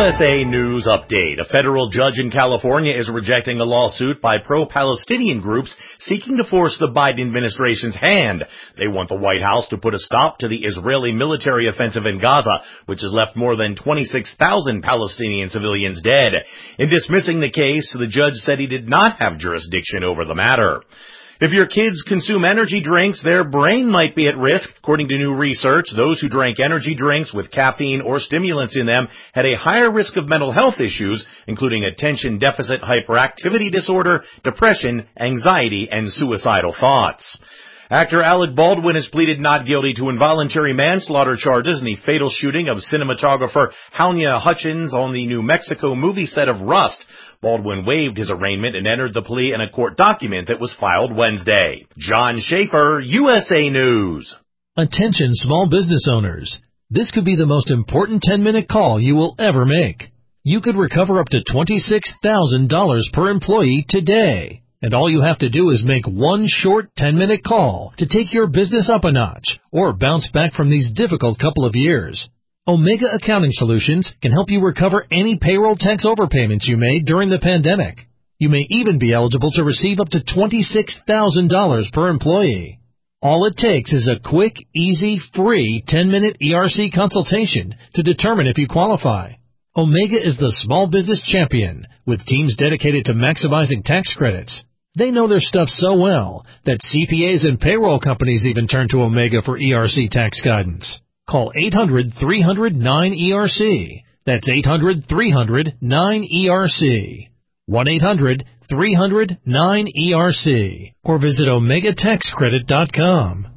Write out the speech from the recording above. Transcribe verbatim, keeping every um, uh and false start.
S A News Update. A federal judge in California is rejecting a lawsuit by pro-Palestinian groups seeking to force the Biden administration's hand. They want the White House to put a stop to the Israeli military offensive in Gaza, which has left more than twenty-six thousand Palestinian civilians dead. In dismissing the case, the judge said he did not have jurisdiction over the matter. If your kids consume energy drinks, their brain might be at risk. According to new research, those who drank energy drinks with caffeine or stimulants in them had a higher risk of mental health issues, including attention deficit hyperactivity disorder, depression, anxiety, and suicidal thoughts. Actor Alec Baldwin has pleaded not guilty to involuntary manslaughter charges in the fatal shooting of cinematographer Halyna Hutchins on the New Mexico movie set of Rust. Baldwin waived his arraignment and entered the plea in a court document that was filed Wednesday. John Schaefer, U S A News. Attention small business owners. This could be the most important ten-minute call you will ever make. You could recover up to twenty-six thousand dollars per employee today. And all you have to do is make one short ten-minute call to take your business up a notch or bounce back from these difficult couple of years. Omega Accounting Solutions can help you recover any payroll tax overpayments you made during the pandemic. You may even be eligible to receive up to twenty-six thousand dollars per employee. All it takes is a quick, easy, free ten-minute E R C consultation to determine if you qualify. Omega is the small business champion with teams dedicated to maximizing tax credits. They know their stuff so well that C P As and payroll companies even turn to Omega for E R C tax guidance. Call eight hundred, three hundred, nine E R C. That's eight hundred, three hundred, nine E R C. one eight hundred, three hundred, nine E R C. Or visit omega tax credit dot com.